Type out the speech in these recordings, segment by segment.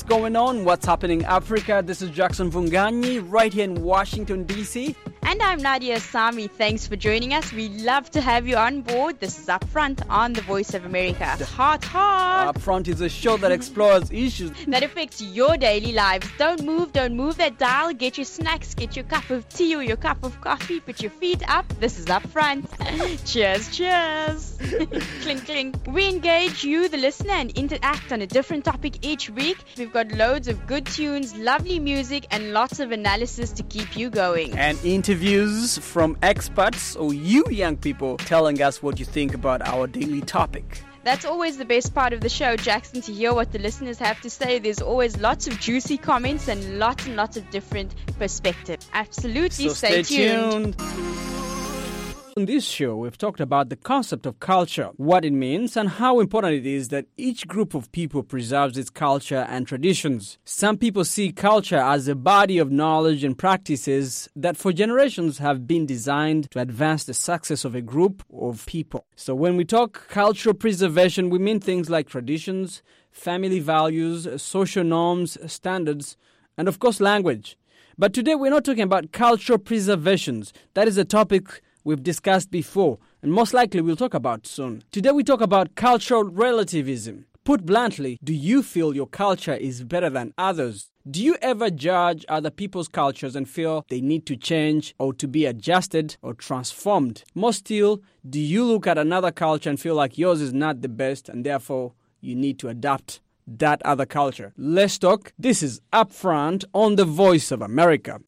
going on? What's happening in Africa? This is Jackson Vunganyi right here in Washington, D.C. And I'm Nadia Sami. Thanks for joining us. We love to have you on board. This is Upfront on the Voice of America. Hot. Upfront is a show that explores issues that affects your daily lives. Don't move that dial. Get your snacks, get your cup of tea or your cup of coffee. Put your feet up. This is Upfront. Cheers. Clink, clink. We engage you, the listener, and interact on a different topic each week. We've got loads of good tunes, lovely music, and lots of analysis to keep you going. And interviews from experts or you young people telling us what you think about our daily topic. That's always the best part of the show, Jackson, to hear what the listeners have to say. There's always lots of juicy comments and lots of different perspectives. Absolutely, so stay tuned. On this show, we've talked about the concept of culture, what it means, and how important it is that each group of people preserves its culture and traditions. Some people see culture as a body of knowledge and practices that for generations have been designed to advance the success of a group of people. So when we talk cultural preservation, we mean things like traditions, family values, social norms, standards, and of course language. But today we're not talking about cultural preservations. That is a topic we've discussed before, and most likely we'll talk about soon. Today we talk about cultural relativism. Put bluntly, do you feel your culture is better than others? Do you ever judge other people's cultures and feel they need to change or to be adjusted or transformed? More still, do you look at another culture and feel like yours is not the best and therefore you need to adapt that other culture? Let's talk. This is Upfront on the Voice of America.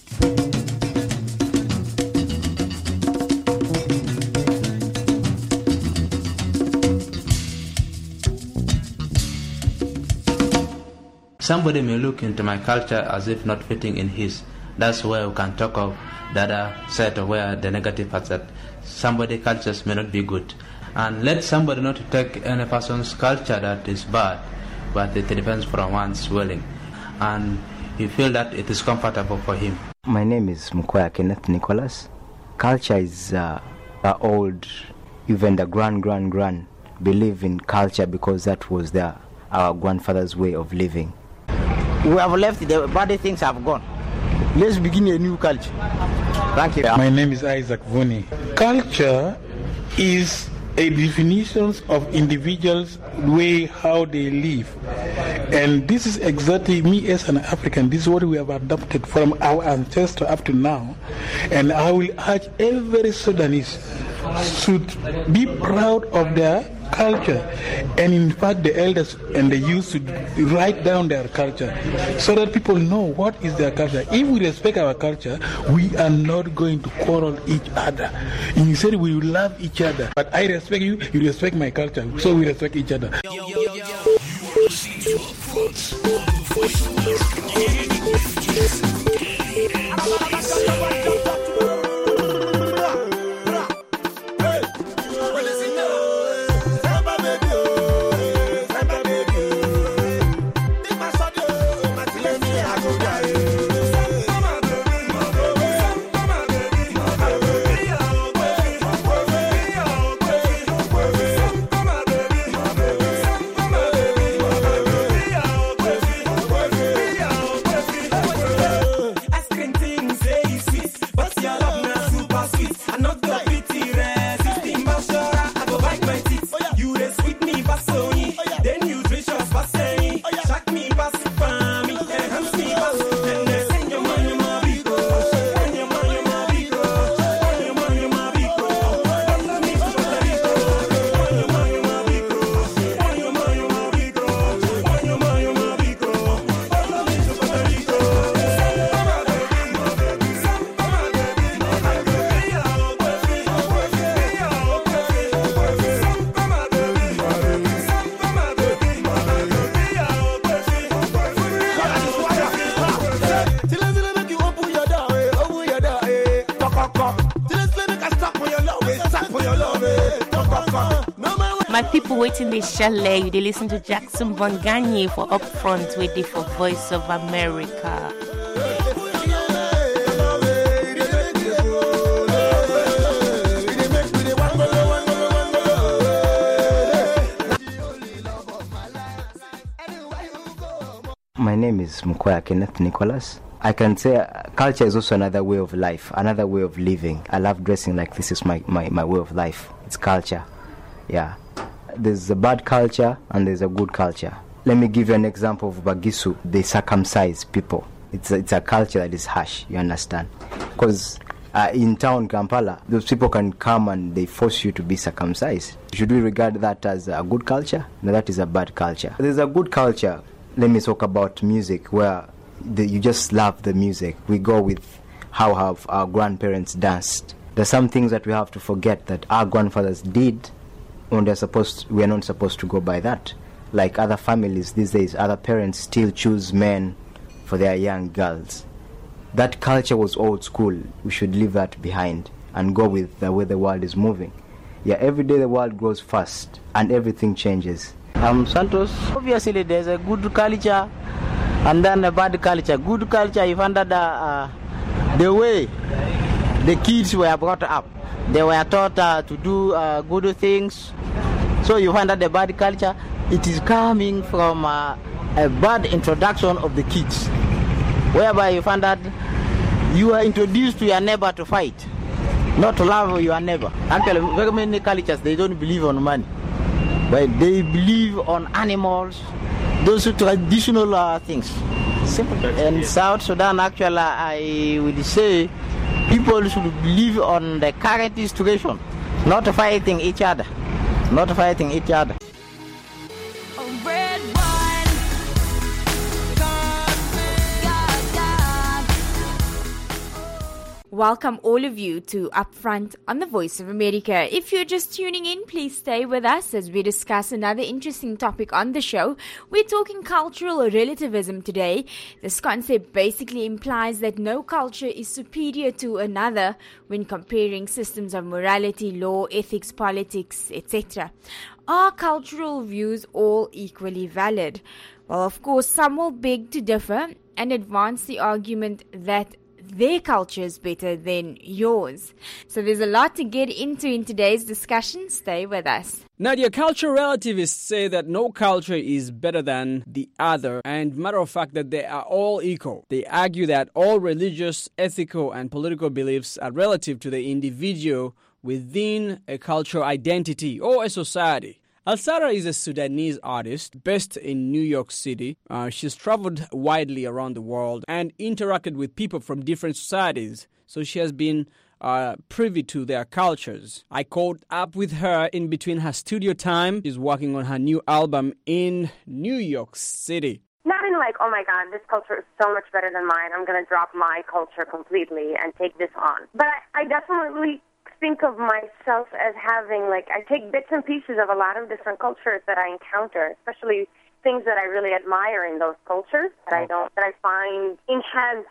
Somebody may look into my culture as if not fitting in his. That's where we can talk of the other side of where the negative parts that somebody's cultures may not be good. And let somebody not take any person's culture that is bad, but it depends from one's willing. And you feel that it is comfortable for him. My name is Mukwaya Kenneth Nicholas. Culture is old, even the grand believe in culture because that was our grandfather's way of living. We have left, the bad things have gone. Let's begin a new culture. Thank you. My name is Isaac Vuni. Culture is a definition of individuals' way how they live. And this is exactly me as an African. This is what we have adopted from our ancestors up to now. And I will urge every Sudanese should be proud of their culture, and in fact the elders and the youth should write down their culture so that people know what is their culture. If we respect our culture, we are not going to quarrel each other. You said we will love each other, but I respect you, you respect my culture, so we respect each other. My people waiting the chalet, they listen to Jackson Vunganyi for Upfront with the for Voice of America. My name is Mukwaya Kenneth Nicholas. I can say culture is also another way of life, another way of living. I love dressing like this is my way of life. It's culture. Yeah. There's a bad culture and there's a good culture. Let me give you an example of Bagisu. They circumcise people. It's a culture that is harsh, you understand? Because in town, Kampala, those people can come and they force you to be circumcised. Should we regard that as a good culture? No, that is a bad culture. There's a good culture. Let me talk about music, where you just love the music. We go with how have our grandparents danced. There's some things that we have to forget that our grandfathers did when we are not supposed to go by that. Like other families these days, other parents still choose men for their young girls. That culture was old school. We should leave that behind and go with the way the world is moving. Yeah, every day the world grows fast and everything changes. Santos, obviously there's a good culture and then a bad culture. Good culture, you find that the way the kids were brought up, they were taught to do good things. So you find that the bad culture, it is coming from a bad introduction of the kids, whereby you find that you are introduced to your neighbor to fight, not to love your neighbor. Actually, very many cultures, they don't believe on money, but they believe on animals, those traditional things. Simple. In South Sudan, actually, I would say people should believe on the current situation, not fighting each other. Not fighting each other. Welcome all of you to Upfront on the Voice of America. If you're just tuning in, please stay with us as we discuss another interesting topic on the show. We're talking cultural relativism today. This concept basically implies that no culture is superior to another when comparing systems of morality, law, ethics, politics, etc. Are cultural views all equally valid? Well, of course, some will beg to differ and advance the argument that their culture is better than yours. So there's a lot to get into in today's discussion. Stay with us. Nadia, cultural relativists say that no culture is better than the other, and matter of fact that they are all equal. They argue that all religious, ethical, and political beliefs are relative to the individual within a cultural identity or a society. Alsara is a Sudanese artist based in New York City. She's traveled widely around the world and interacted with people from different societies, so she has been privy to their cultures. I caught up with her in between her studio time. She's working on her new album in New York City. Not in like, oh my God, this culture is so much better than mine, I'm going to drop my culture completely and take this on. But I definitely think of myself as having, like, I take bits and pieces of a lot of different cultures that I encounter, especially things that I really admire in those cultures that I find enhance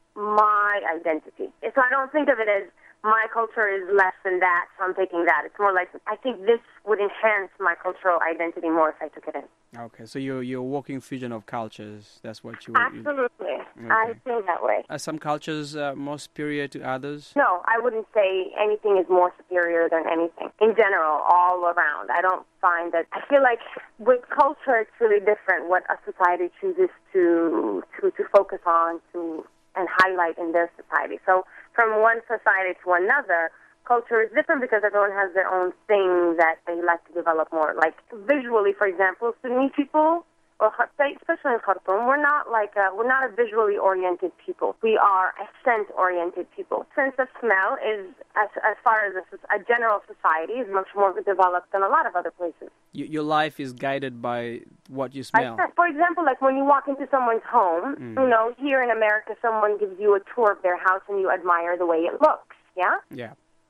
my identity. So I don't think of it as my culture is less than that, so I'm taking that. It's more like, I think this would enhance my cultural identity more if I took it in. Okay, so you're a walking fusion of cultures. That's what you... Absolutely. Okay. I feel that way. Are some cultures more superior to others? No, I wouldn't say anything is more superior than anything. In general, all around. I don't find that... I feel like with culture, it's really different what a society chooses to focus on and highlight in their society. So from one society to another, culture is different because everyone has their own thing that they like to develop more. Like visually, for example, Sudanese people, or especially in Khartoum, we're not a visually oriented people. We are a scent-oriented people. Sense of smell is, as far as a general society, is much more developed than a lot of other places. Your life is guided by what you smell. For example, like when you walk into someone's home, here in America, someone gives you a tour of their house and you admire the way it looks. Yeah. Yeah.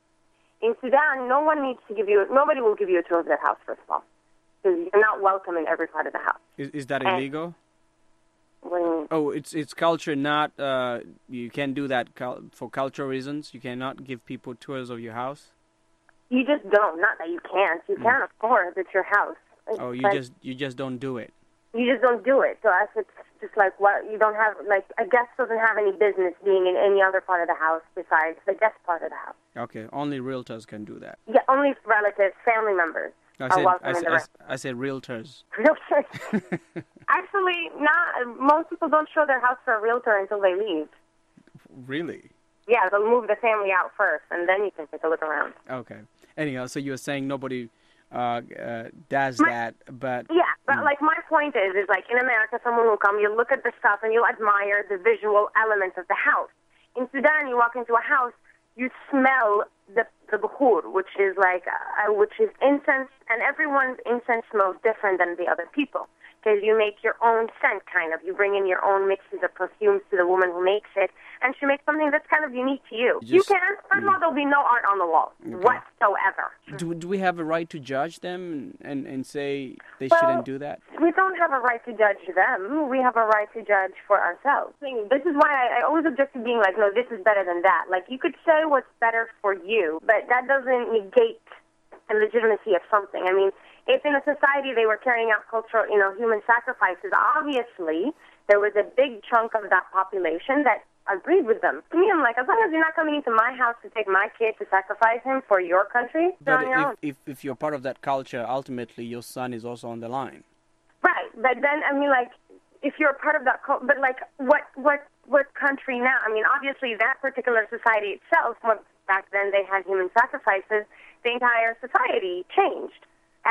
In Sudan, nobody will give you a tour of their house, first of all, because you're not welcome in every part of the house. Is that illegal? Oh, it's culture, not, you can't do that for cultural reasons? You cannot give people tours of your house? You just don't. Not that you can't. You can, of course. It's your house. Oh, you just don't do it. You just don't do it. So it's just like, what, you don't have, like, a guest doesn't have any business being in any other part of the house besides the guest part of the house. Okay, only realtors can do that. Yeah, only relatives, family members are welcome in the rest. I said realtors. Realtors. Actually, not. Most people don't show their house for a realtor until they leave. Really? Yeah, they'll move the family out first, and then you can take a look around. Okay. Anyhow, so you were saying nobody does that, but... Yeah, but like my point is like in America, someone will come, you look at the stuff, and you'll admire the visual elements of the house. In Sudan, you walk into a house, you smell the bukhur, which is incense, and everyone's incense smells different than the other people. Because you make your own scent, kind of. You bring in your own mixes of perfumes to the woman who makes it, and she makes something that's kind of unique to you. You can. First of all, there'll be no art on the wall whatsoever. Do we have a right to judge them and say they shouldn't do that? We don't have a right to judge them. We have a right to judge for ourselves. This is why I always object to being like, no, this is better than that. Like, you could say what's better for you, but that doesn't negate the legitimacy of something. I mean, if in a society they were carrying out cultural, human sacrifices, obviously there was a big chunk of that population that agreed with them. To me, I'm like, as long as you're not coming into my house to take my kid to sacrifice him for your country, you're on your own. If you're part of that culture, ultimately your son is also on the line. Right, but then, I mean, like, if you're a part of that culture, but like, what country now? I mean, obviously that particular society itself, back then they had human sacrifices, the entire society changed.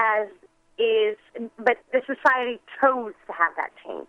But the society chose to have that change.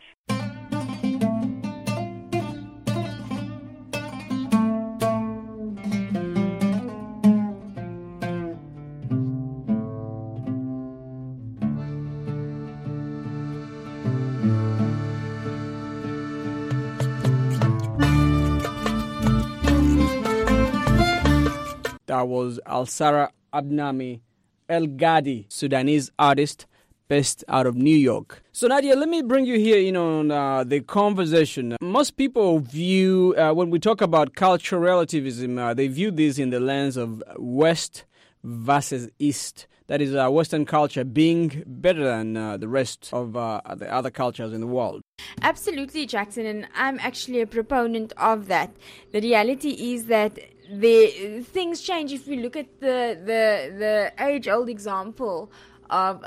That was Alsara Abnami El Ghadi, Sudanese artist based out of New York. So Nadia, let me bring you here, on the conversation. Most people view, when we talk about cultural relativism, they view this in the lens of West versus East. That is, Western culture being better than the rest of the other cultures in the world. Absolutely, Jackson, and I'm actually a proponent of that. The reality is that things change. If we look at the age-old example of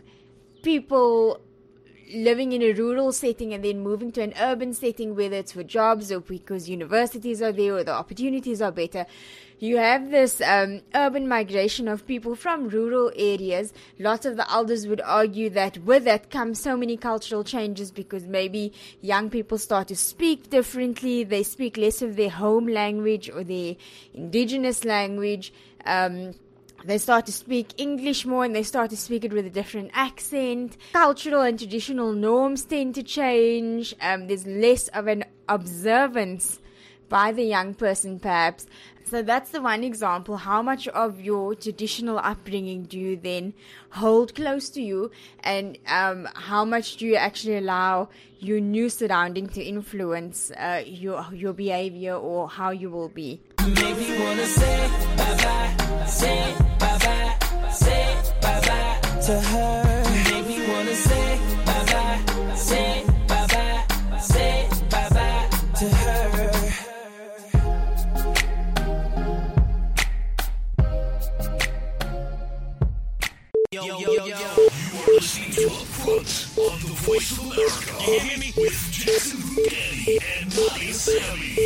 people living in a rural setting and then moving to an urban setting, whether it's for jobs or because universities are there or the opportunities are better, you have this urban migration of people from rural areas. Lots of the elders would argue that with that comes so many cultural changes because maybe young people start to speak differently. They speak less of their home language or their indigenous language. They start to speak English more and they start to speak it with a different accent. Cultural and traditional norms tend to change. There's less of an observance by the young person perhaps. So that's the one example. How much of your traditional upbringing do you then hold close to you, and how much do you actually allow your new surrounding to influence your behavior or how you will be? Make me wanna say bye-bye, say bye-bye, say bye-bye to her. Make me wanna say bye-bye, say bye-bye, say bye-bye to her. Yo. You are listening to Up Front on the Voice of America. You hear me? With Jackson Bugatti and Nadia Sammy.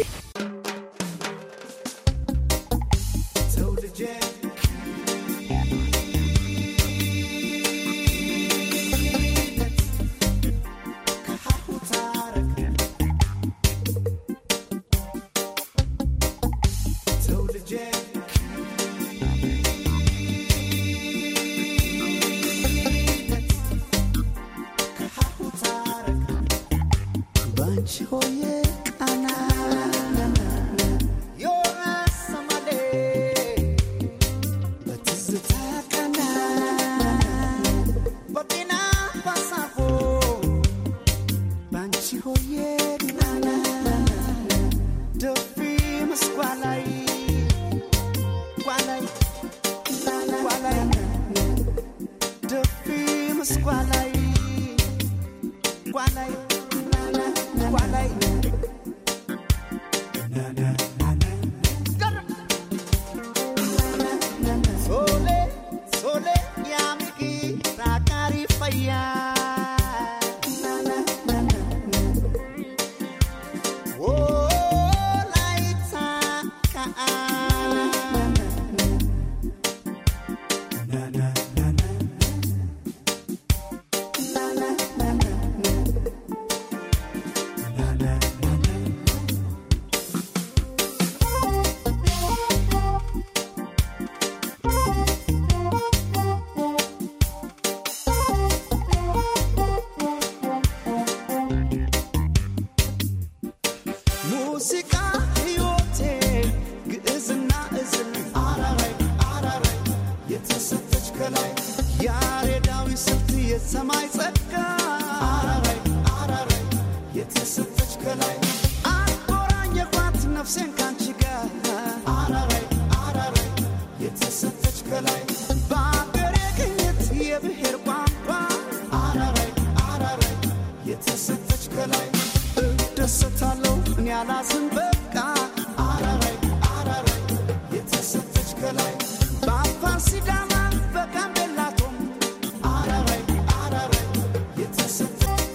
ሙዚቃ ሕይወቴ ግዕዝና እዝል አራራይ አራራይ የተሰጠች ከላይ ያሬዳዊ ስልት የሰማይ ጸጋ አራራይ አራራይ የተሰጠች ከላይ አቆራኘኳት ነፍሴን ካንቺ ጋር አራራይ አራራይ የተሰጠች ከላይ በአገሬ ቅኝት የብሔር ቋንቋ አራራይ አራራይ የተሰጠች ከላይ እደሰታለሁ እኔ አላዝን በቃ አራራይ አራራይ የተሰጠች ከላይ በአፋር ሲዳማ በጋምቤላ ቶም አራራይ አራራይ የተሰጠች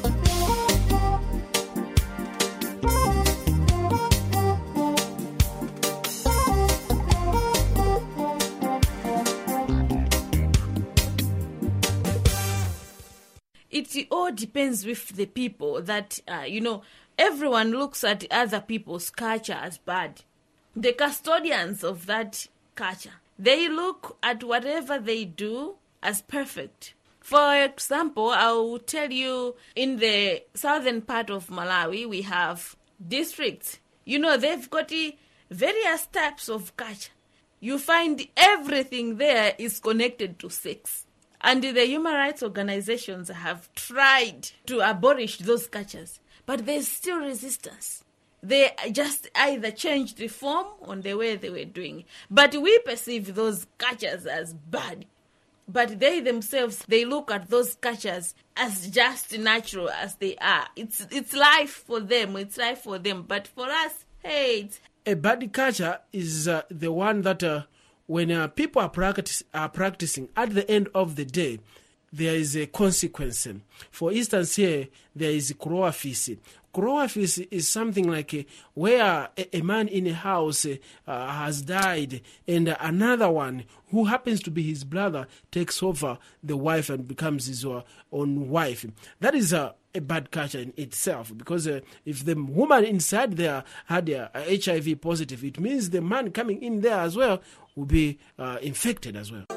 It all depends with the people that, everyone looks at other people's culture as bad. The custodians of that culture, they look at whatever they do as perfect. For example, I will tell you, in the southern part of Malawi, we have districts. They've got various types of culture. You find everything there is connected to sex. And the human rights organizations have tried to abolish those cultures, but there's still resistance. They just either changed the form on the way they were doing. But we perceive those cultures as bad. But they themselves, they look at those cultures as just natural as they are. It's life for them. It's life for them. But for us, hey, a bad culture is the one that when people are practicing, at the end of the day, there is a consequence. For instance, here, there is Kuroa Fisi. Kuroa Fisi is something like where a man in a house has died, and another one who happens to be his brother takes over the wife and becomes his own wife. That is a bad culture in itself, because if the woman inside there had HIV positive, it means the man coming in there as well will be infected as well.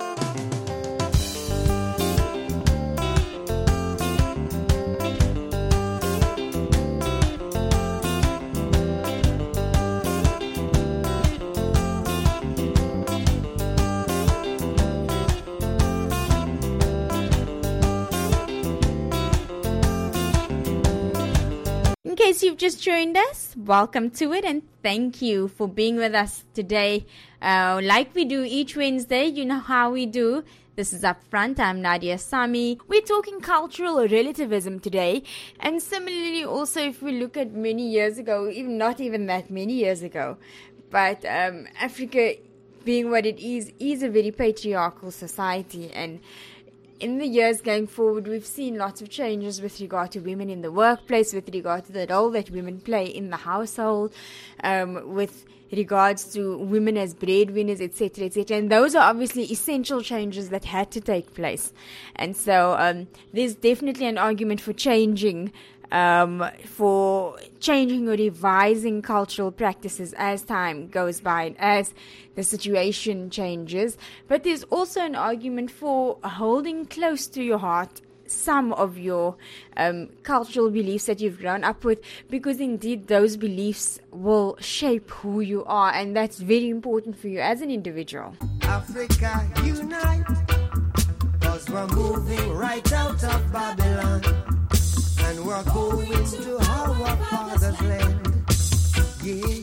In case you've just joined us, welcome to it and thank you for being with us today. Like we do each Wednesday, you know how we do. This is Upfront. I'm Nadia Sami. We're talking cultural relativism today. And similarly, also, if we look at many years ago, even not even that many years ago, but Africa being what it is a very patriarchal society. And in the years going forward, we've seen lots of changes with regard to women in the workplace, with regard to the role that women play in the household, with regards to women as breadwinners, etc., etc. And those are obviously essential changes that had to take place. And so there's definitely an argument for changing or revising cultural practices as time goes by and as the situation changes. But there's also an argument for holding close to your heart some of your cultural beliefs that you've grown up with, because indeed those beliefs will shape who you are, and that's very important for you as an individual. Africa unite, 'cause we're moving right out of Babylon, and we're going to our father's land. Yeah.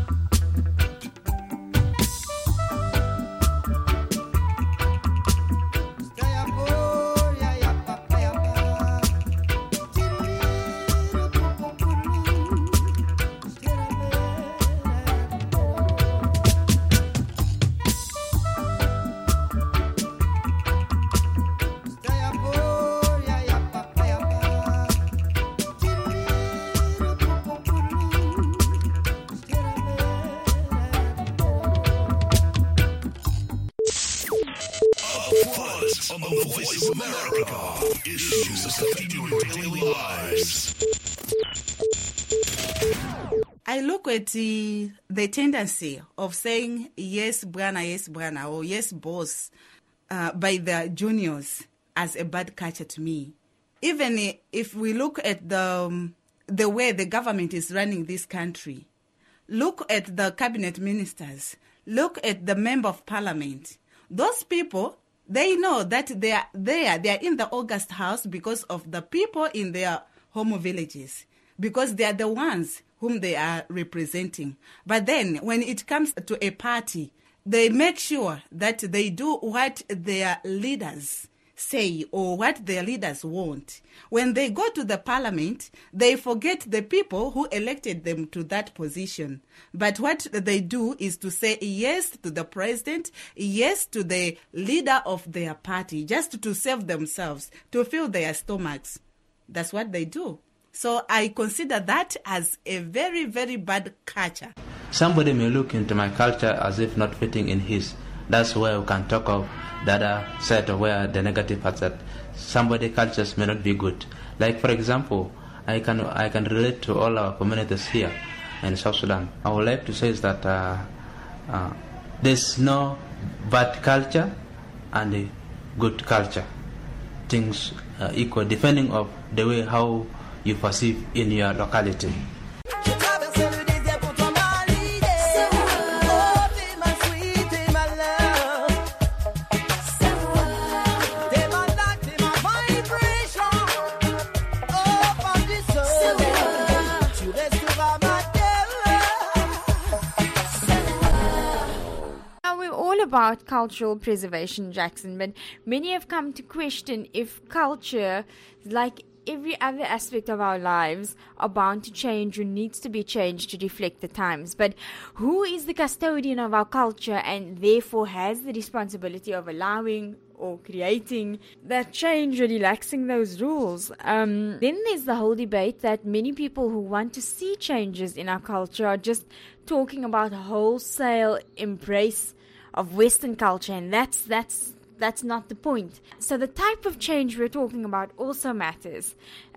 On the Voice of America, issues affecting your daily lives. I look at the tendency of saying yes, Bwana, or yes, boss, by the juniors as a bad culture to me. Even if we look at the way the government is running this country, look at the cabinet ministers, look at the member of parliament. Those people, they know that they are there. They are in the August House because of the people in their home villages, because they are the ones whom they are representing. But then when it comes to a party, they make sure that they do what their leaders say or what their leaders want. When they go to the parliament, they forget the people who elected them to that position. But what they do is to say yes to the president, yes to the leader of their party, just to save themselves, to fill their stomachs. That's what they do. So I consider that as a very, very bad culture. Somebody may look into my culture as if not fitting in his. That's where we can talk of the other side of where the negative parts that somebody cultures may not be good. Like for example, I can relate to all our communities here in South Sudan. I would like to say is that there's no bad culture and a good culture. Things equal depending of the way how you perceive in your locality. About cultural preservation, Jackson, but many have come to question if culture, like every other aspect of our lives, are bound to change or needs to be changed to reflect the times. But who is the custodian of our culture and therefore has the responsibility of allowing or creating that change or relaxing those rules? Then there's the whole debate that many people who want to see changes in our culture are just talking about a wholesale embrace of Western culture, and that's not the point. So the type of change we're talking about also matters.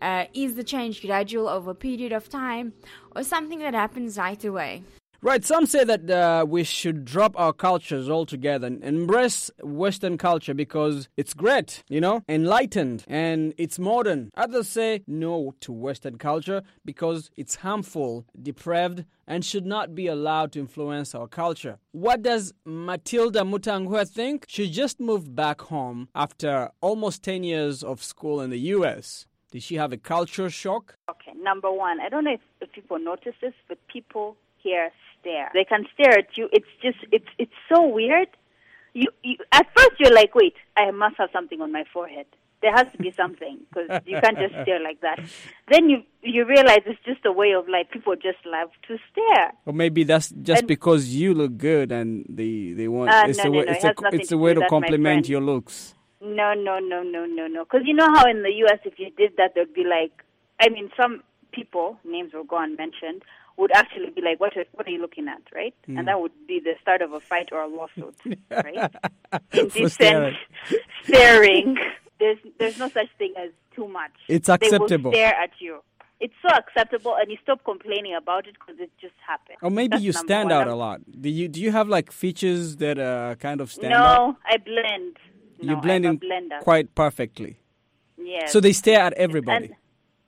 Is the change gradual over a period of time or something that happens right away? Right, some say that we should drop our cultures altogether and embrace Western culture because it's great, enlightened, and it's modern. Others say no to Western culture because it's harmful, depraved, and should not be allowed to influence our culture. What does Matilda Mutangwa think? She just moved back home after almost 10 years of school in the U.S. Did she have a culture shock? Okay, number one, I don't know if people notice this, but people here stare. They can stare at you. It's so weird. You at first you're like, wait, I must have something on my forehead. There has to be something because you can't just stare like that. Then you realize it's just a way of like people just love to stare. Or maybe that's just because you look good and they want. It's a way to compliment your looks. No. Because you know how in the U.S. if you did that, there'd be like, some people, names will go unmentioned, would actually be like, what are you looking at, right? And that would be the start of a fight or a lawsuit, right? Indecent staring. There's no such thing as too much. It's acceptable. They will stare at you. It's so acceptable, and you stop complaining about it because it just happens. Or maybe you stand out a lot. Do you have like features that kind of stand out? No, I blend. You blend in quite perfectly. Yes. So they stare at everybody. And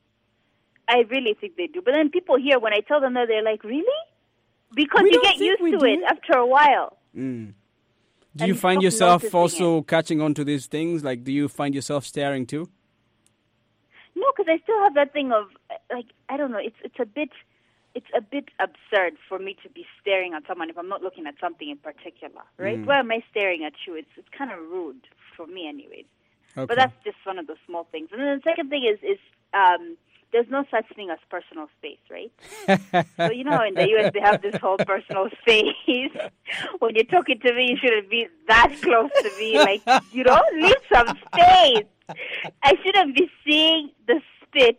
I really think they do. But then people here, when I tell them that, they're like, really? Because you get used to it after a while. Mm. Do you find yourself also catching on to these things? Like, do you find yourself staring too? No, because I still have that thing of, like, I don't know, it's a bit absurd for me to be staring at someone if I'm not looking at something in particular, right? Why am I staring at you? It's kind of rude for me anyways. Okay. But that's just one of the small things. And then the second thing is there's no such thing as personal space, right? So in the U.S. they have this whole personal space. When you're talking to me, you shouldn't be that close to me. Like, leave some space. I shouldn't be seeing the spit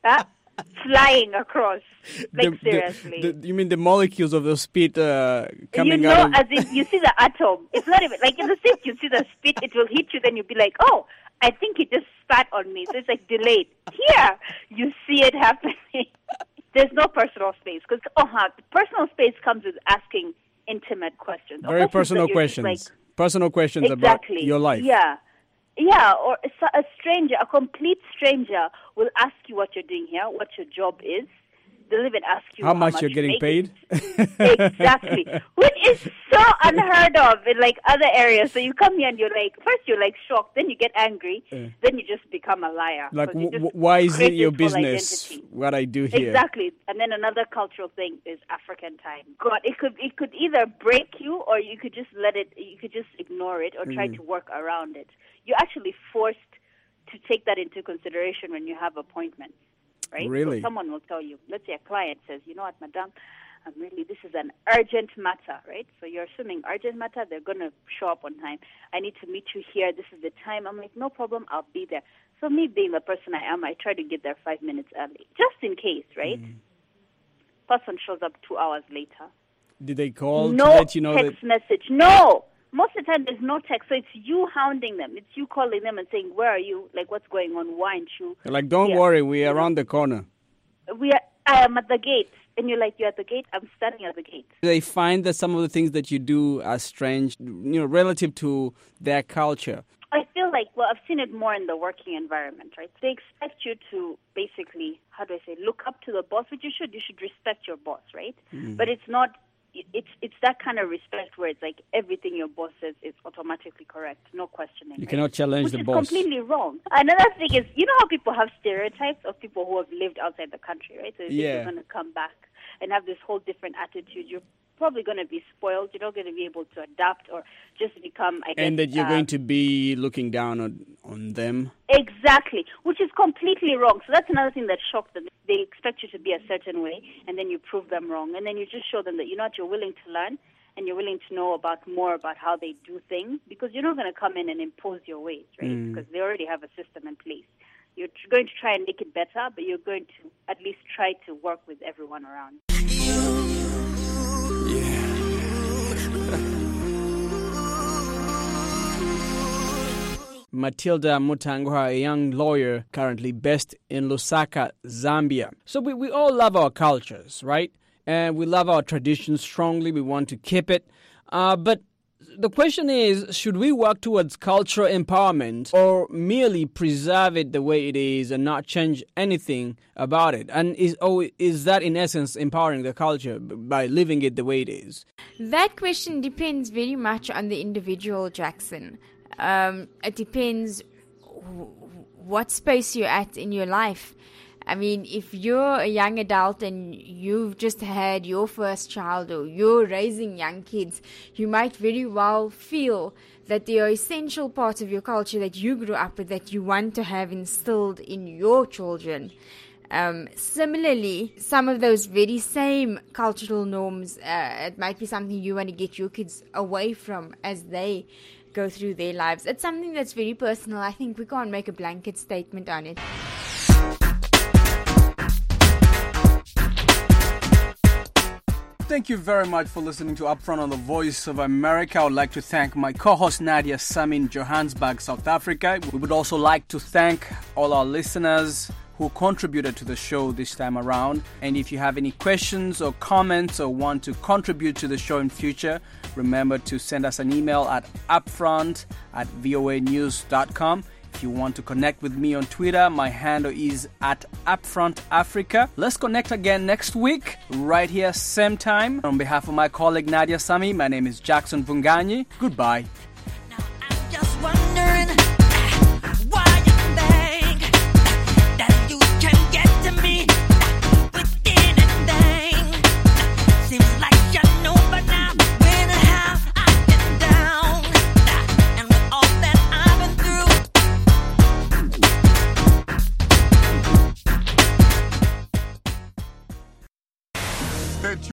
flying across. Like, seriously. You mean the molecules of the spit coming out? As in you see the atom. It's not even, like in the sense you see the spit, it will hit you, then you'll be like, oh, I think it just spat on me. So it's like delayed. Here, you see it happening. There's no personal space. Because personal space comes with asking intimate questions. Very personal questions. Personal questions about your life. Yeah, or a stranger, a complete stranger will ask you what you're doing here, what your job is. they'll even ask you how much you're getting paid. Exactly, which is so unheard of in like other areas. So you come here and you're like shocked, then you get angry, then you just become a liar. Like, why is it your business what I do here? Exactly. And then another cultural thing is African time. God, it could either break you, or you could just ignore it or try to work around it. You're actually forced to take that into consideration when you have appointments, right? Really? So someone will tell you, let's say a client says, you know what, madam, this is an urgent matter, right? So you're assuming urgent matter, they're going to show up on time. I need to meet you here. This is the time. I'm like, no problem, I'll be there. So me being the person I am, I try to get there 5 minutes early, just in case, right? Person shows up 2 hours later. Did they call no to let you know text message. No. Most of the time, there's no text, so it's you hounding them. It's you calling them and saying, where are you? Like, what's going on? Why aren't you? They're like, don't worry, we're around the corner. I am at the gate. And you're like, you're at the gate? I'm standing at the gate. They find that some of the things that you do are strange, relative to their culture. I feel like, I've seen it more in the working environment, right? They expect you to basically, look up to the boss, which you should. You should respect your boss, right? But it's not... It's that kind of respect where it's like everything your boss says is automatically correct, no questioning. You cannot challenge the boss. Which is completely wrong. Another thing is, you know how people have stereotypes of people who have lived outside the country, right? So if you're going to come back and have this whole different attitude, you're probably going to be spoiled. You're not going to be able to adapt or just become, and that you're going to be looking down on them. Exactly, which is completely wrong. So that's another thing that shocked them. They expect you to be a certain way, and then you prove them wrong. And then you just show them that you're willing to learn, and you're willing to know more about how they do things, because you're not going to come in and impose your ways, right? Because they already have a system in place. You're going to try and make it better, but you're going to at least try to work with everyone around. Matilda Mutangwa, a young lawyer currently based in Lusaka, Zambia. So we all love our cultures, right? And we love our traditions strongly. We want to keep it. But the question is, should we work towards cultural empowerment or merely preserve it the way it is and not change anything about it? And is that in essence empowering the culture by living it the way it is? That question depends very much on the individual, Jackson. It depends what space you're at in your life. I mean, if you're a young adult and you've just had your first child or you're raising young kids, you might very well feel that they are essential parts of your culture that you grew up with, that you want to have instilled in your children. Similarly, some of those very same cultural norms, it might be something you want to get your kids away from as they go through their lives. It's something that's very personal. I think we can't make a blanket statement on it. Thank you very much for listening to Upfront on the Voice of America. I would like to thank my co-host Nadia Sami in Johannesburg, South Africa. We would also like to thank all our listeners who contributed to the show this time around. And if you have any questions or comments or want to contribute to the show in future, remember to send us an email at upfront@voanews.com. If you want to connect with me on Twitter, my handle is @UpfrontAfrica. Let's connect again next week, right here, same time. On behalf of my colleague Nadia Sami, my name is Jackson Vunganyi. Goodbye.